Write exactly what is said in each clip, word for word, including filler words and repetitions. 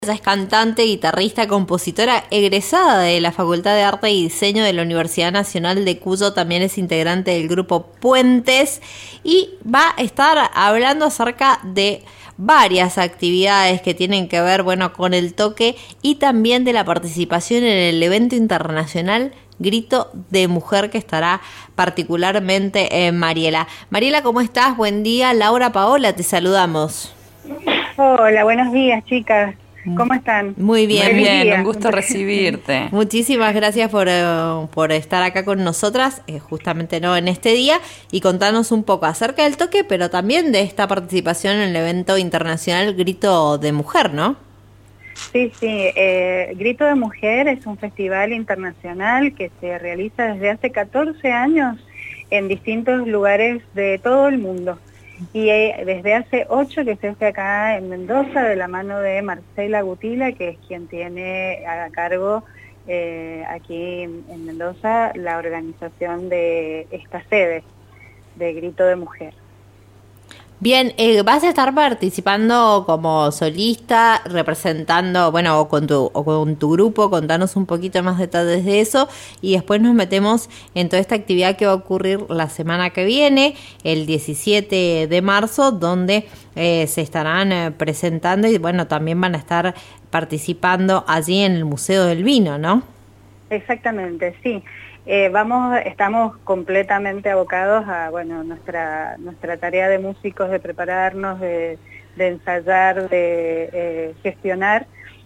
Ella es cantante, guitarrista, compositora, egresada de la Facultad de Arte y Diseño de la Universidad Nacional de Cuyo. También es integrante del grupo Puentes y va a estar hablando acerca de varias actividades que tienen que ver, bueno, con el toque y también de la participación en el evento internacional Grito de Mujer, que estará particularmente en Mariela. Mariela, ¿cómo estás? Buen día. Laura Paola, te saludamos. Hola, buenos días, chicas. ¿Cómo están? Muy bien. Muy bien, día. un gusto recibirte. Muchísimas gracias por, uh, por estar acá con nosotras, eh, justamente no en este día, y contarnos un poco acerca del toque, pero también de esta participación en el evento internacional Grito de Mujer, ¿no? Sí, sí. Eh, Grito de Mujer es un festival internacional que se realiza desde hace catorce años en distintos lugares de todo el mundo. Y eh, desde hace ocho que se hace acá en Mendoza, de la mano de Marcela Gutila, que es quien tiene a cargo eh, aquí en, en Mendoza la organización de esta sede de Grito de Mujer. Bien, eh, vas a estar participando como solista, representando, bueno, o con tu o con tu grupo. Contanos un poquito más detalles de eso y después nos metemos en toda esta actividad que va a ocurrir la semana que viene, el diecisiete de marzo, donde eh, se estarán eh, presentando y, bueno, también van a estar participando allí en el Museo del Vino, ¿no? Exactamente, sí. Eh, vamos, estamos completamente abocados a, bueno, nuestra nuestra tarea de músicos, de prepararnos, de, de ensayar, de eh, gestionar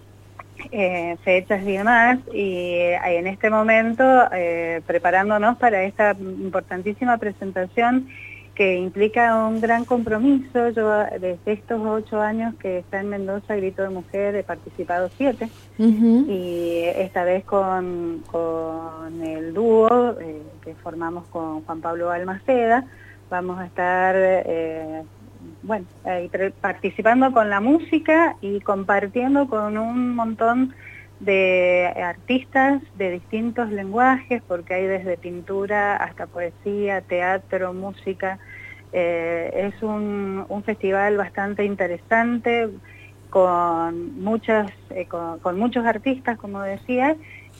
eh, fechas y demás, y eh, en este momento eh, preparándonos para esta importantísima presentación que implica un gran compromiso. Yo desde estos ocho años que está en Mendoza Grito de Mujer he participado siete, uh-huh. y esta vez con, con el dúo eh, que formamos con Juan Pablo Balmaceda, vamos a estar eh, bueno, eh, participando con la música y compartiendo con un montón de artistas de distintos lenguajes, porque hay desde pintura hasta poesía, teatro, música. Eh, es un, un festival bastante interesante, con, muchas, eh, con, con muchos artistas, como decía,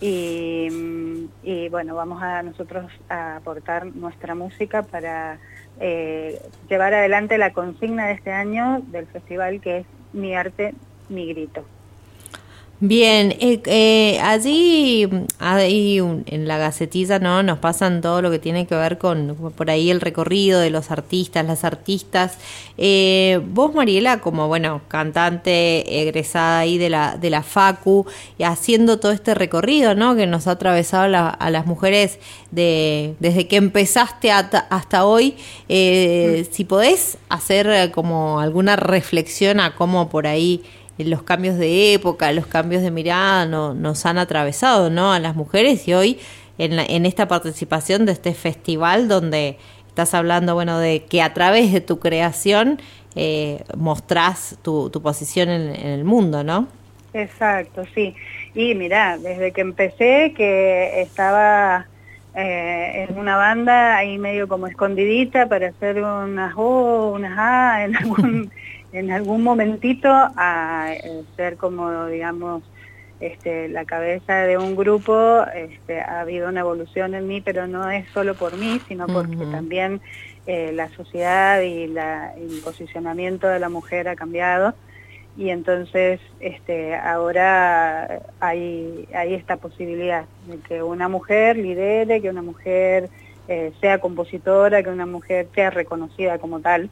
y, y bueno, vamos a nosotros a aportar nuestra música para eh, llevar adelante la consigna de este año del festival, que es Mi Arte, Mi Grito. Bien, eh, eh, allí ahí en la Gacetilla, ¿no?, nos pasan todo lo que tiene que ver con por ahí el recorrido de los artistas, las artistas. Eh, vos, Mariela, como bueno, cantante egresada ahí de la de la Facu, y haciendo todo este recorrido, ¿no?, que nos ha atravesado la, a las mujeres de desde que empezaste hasta, hasta hoy, eh, mm. si podés hacer como alguna reflexión a cómo por ahí los cambios de época, los cambios de mirada no, nos han atravesado, ¿no?, a las mujeres, y hoy en, la, en esta participación de este festival donde estás hablando, bueno, de que a través de tu creación eh, mostrás tu, tu posición en, en el mundo, ¿no? Exacto, sí. Y mirá, desde que empecé, que estaba eh, en una banda ahí medio como escondidita para hacer unas O, unas A en algún... en algún momentito a eh, ser como, digamos, este, la cabeza de un grupo. Este, ha habido una evolución en mí, pero no es solo por mí, sino porque uh-huh. también eh, la sociedad y la, el posicionamiento de la mujer ha cambiado, y entonces este, ahora hay, hay esta posibilidad de que una mujer lidere, que una mujer eh, sea compositora, que una mujer sea reconocida como tal.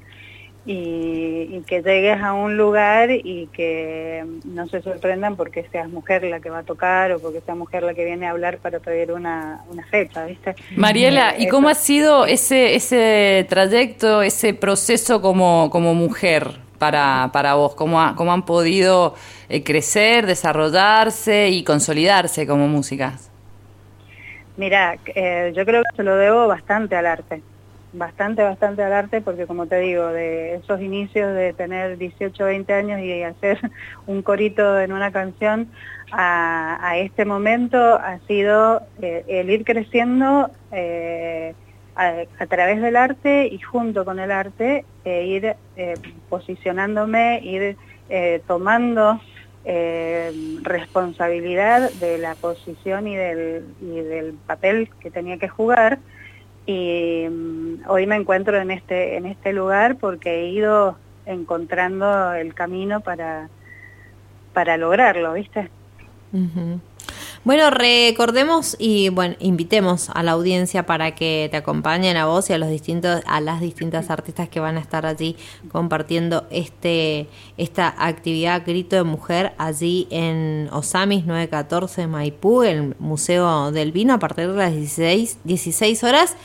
Y, y que llegues a un lugar y que no se sorprendan porque seas mujer la que va a tocar o porque sea mujer la que viene a hablar para pedir una, una fecha, ¿viste? Mariela, eh, ¿y cómo ha sido ese ese trayecto, ese proceso como, como mujer para, para vos? ¿Cómo, ha, cómo han podido eh, crecer, desarrollarse y consolidarse como músicas? Mirá, eh, yo creo que se lo debo bastante al arte. Bastante, bastante al arte, porque como te digo, de esos inicios de tener dieciocho, veinte años y hacer un corito en una canción, a, a este momento ha sido eh, el ir creciendo eh, a, a través del arte, y junto con el arte eh, ir eh, posicionándome, ir eh, tomando eh, responsabilidad de la posición y del, y del papel que tenía que jugar, y um, hoy me encuentro en este, en este lugar porque he ido encontrando el camino para, para lograrlo, ¿viste? Uh-huh. Bueno, recordemos y bueno, invitemos a la audiencia para que te acompañen a vos y a los distintos, a las distintas artistas que van a estar allí compartiendo este esta actividad Grito de Mujer allí en Osamis nueve catorce Maipú, el Museo del Vino, a partir de las dieciséis horas,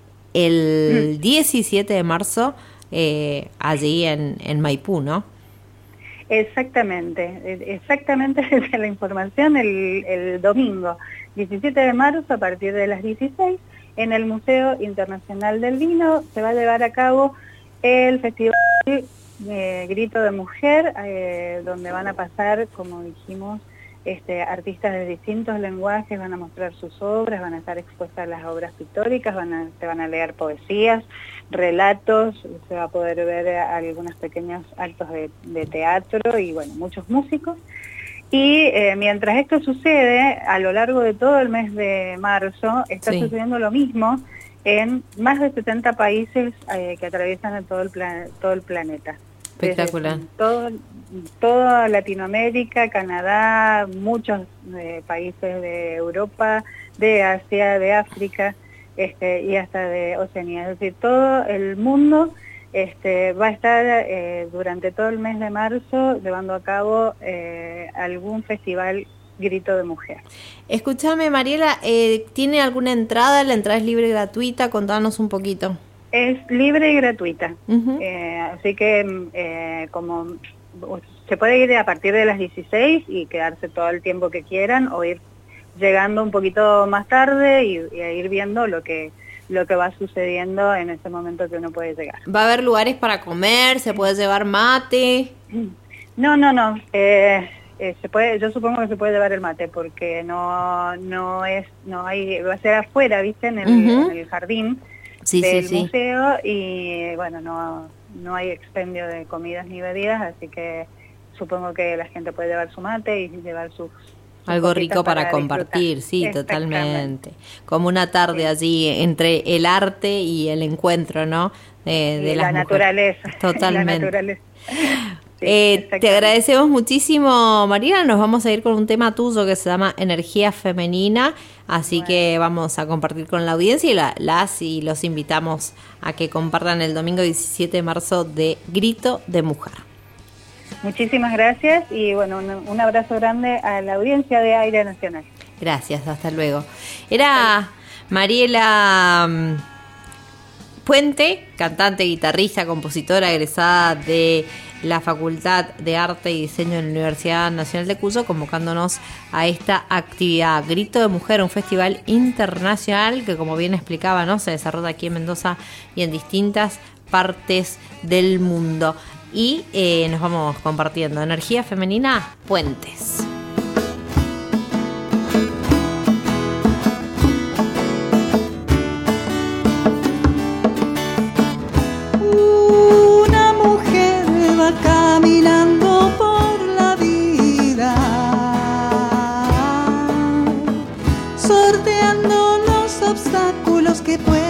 el diecisiete de marzo, eh, allí en, en Maipú, ¿no? Exactamente, exactamente la información el, el domingo, diecisiete de marzo, a partir de las dieciséis, en el Museo Internacional del Vino, se va a llevar a cabo el Festival eh, Grito de Mujer, eh, donde van a pasar, como dijimos, este, artistas de distintos lenguajes, van a mostrar sus obras, van a estar expuestas las obras pictóricas, van a, se van a leer poesías, relatos, se va a poder ver algunos pequeños actos de, de teatro y bueno, muchos músicos. Y eh, mientras esto sucede, a lo largo de todo el mes de marzo, está sí. sucediendo lo mismo en más de setenta países eh, que atraviesan todo el, plan, todo el planeta. Espectacular. Todo, toda Latinoamérica, Canadá, muchos eh, países de Europa, de Asia, de África, este, y hasta de Oceanía. Es decir, todo el mundo este, va a estar eh, durante todo el mes de marzo llevando a cabo eh, algún festival Grito de Mujer. Escúchame, Mariela, eh, ¿tiene alguna entrada? ¿La entrada es libre y gratuita? Contanos un poquito. Es libre y gratuita, uh-huh. eh, así que eh, como se puede ir a partir de las dieciséis y quedarse todo el tiempo que quieran, o ir llegando un poquito más tarde y, y ir viendo lo que lo que va sucediendo en ese momento que uno puede llegar. ¿Va a haber lugares para comer? ¿Se puede llevar mate? No, no, no. Eh, eh, se puede, yo supongo que se puede llevar el mate porque no no es no hay va a ser afuera, ¿viste? En el, uh-huh. en el jardín. Sí, del sí, museo sí. Y bueno, no, no hay expendio de comidas ni bebidas, así que supongo que la gente puede llevar su mate y llevar sus... sus algo rico para, para compartir, sí, totalmente. Como una tarde sí. allí entre el arte y el encuentro, ¿no? De, de y las la mujeres. naturaleza. Totalmente. La naturaleza. Sí, eh, te agradecemos muchísimo, Mariela. Nos vamos a ir con un tema tuyo que se llama Energía Femenina, así bueno. que vamos a compartir con la audiencia y la, las y los invitamos a que compartan el domingo diecisiete de marzo de Grito de Mujer. Muchísimas gracias y bueno, un, un abrazo grande a la audiencia de Aire Nacional. Gracias, hasta luego. Era Mariela Puente, cantante, guitarrista, compositora, egresada de la Facultad de Arte y Diseño de la Universidad Nacional de Cuyo, convocándonos a esta actividad Grito de Mujer, un festival internacional que, como bien explicaba, ¿no?, se desarrolla aquí en Mendoza y en distintas partes del mundo. Y eh, nos vamos compartiendo Energía Femenina, Puentes. Caminando por la vida, sorteando los obstáculos que pueden